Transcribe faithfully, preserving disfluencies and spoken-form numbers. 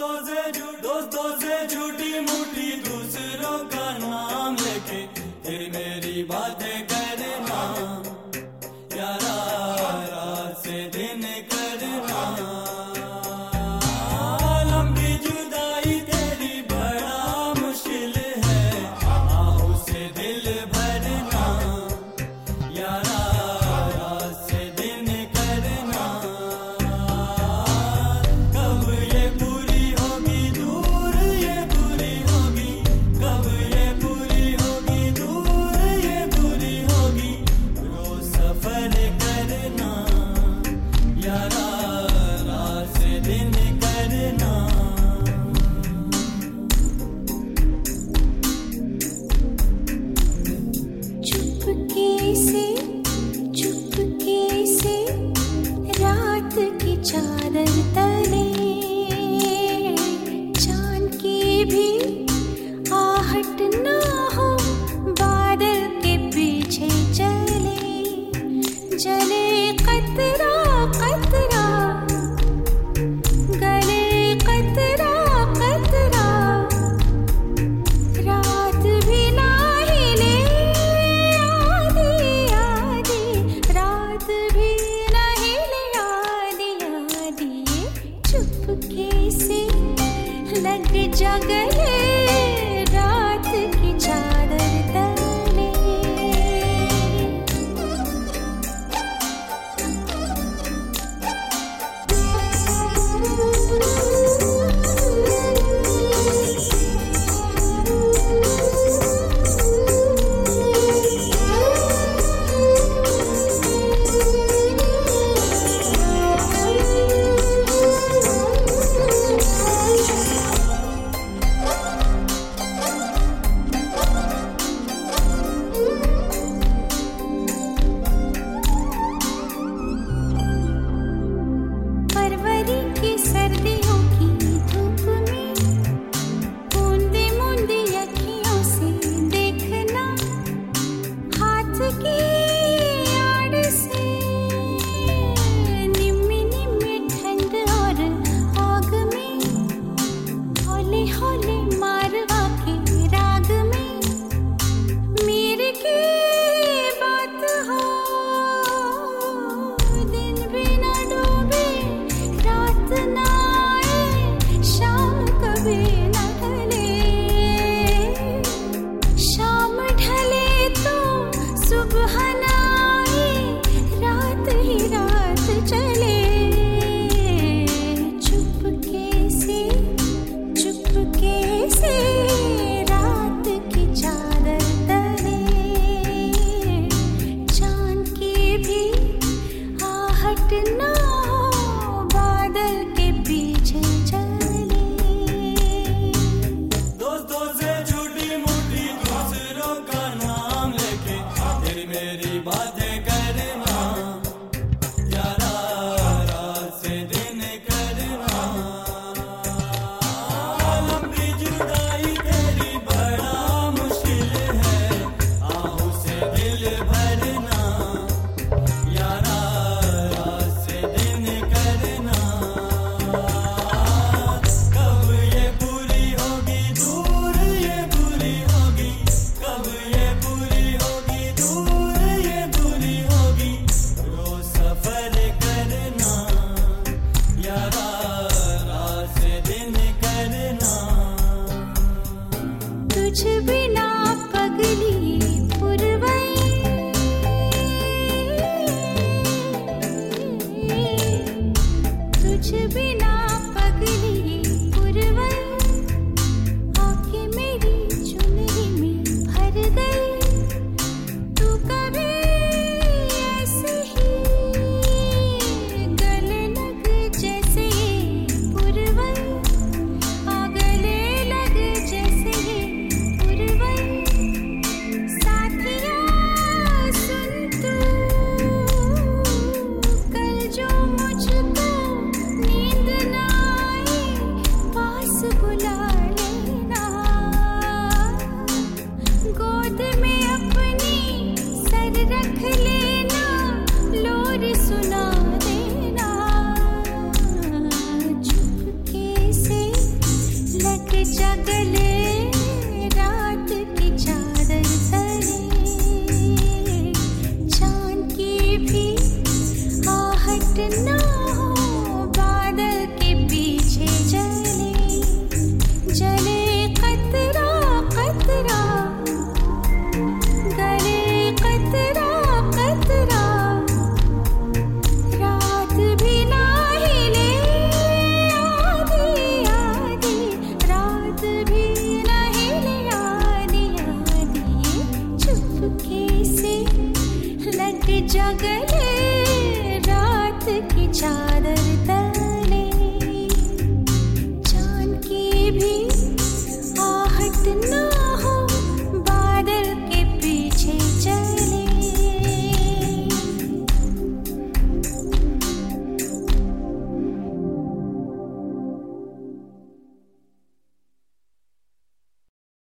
दोस्तों से दोस्तों से झूठी मूठी दूसरों का नाम लेके फिर मेरी बातें करना यारा, रात से दिन करना। लंबी जुदाई तेरी बड़ा मुश्किल है, आहों से दिल भरना यारा, रात से दिन करना। कब ये पूरी होगी दूर ये पूरी होगी, कब ये पूरी होगी दूर ये पूरी होगी। रोज सफर करना यारा, रात से दिन करना। चुपके से चुपके से रात की चादर तले चांद की भी आहट ना हो, बादल के पीछे चले जले कतरा कतरा, गले कतरा कतरा। रात भी ना हिले आधी आधी, रात भी ना हिले आधी आधी। चुपके से लग जा गले रात की चादर तले। फरवरी की सर्दियों की धूप में बूंदी बूंदी अखियों से देखना, हाथ की आड़ से निम्मी निम्मी ठंड और आग में, हौले हौले मारवा के राग में मेरे की बात हो। दिन भी ना डूबे रात ना आए, शाम कभी ना ढले, शाम ढले तो सुबह ना आए, रात ही रात चले। चुपके से चुपके से रात की चादर तले चांद की भी आहट ना हो, बादल के पीछे चले। दोस्तों से झूठी मूठी दूसरों का नाम लेके फिर मेरी बातें करना यारा, रात से दिन करना। लंबी जुदाई तेरी बड़ा मुश्किल है, आहों से दिल भरना यारा, रात से दिन करना। कब ये पूरी होगी दूर ये पूरी होगी, कब ये पूरी होगी दूर ये पूरी होगी। रोज सफर करना यारा, रात से दिन करना। तुझ बिना पगली पुरवई, तुझ बिना पगली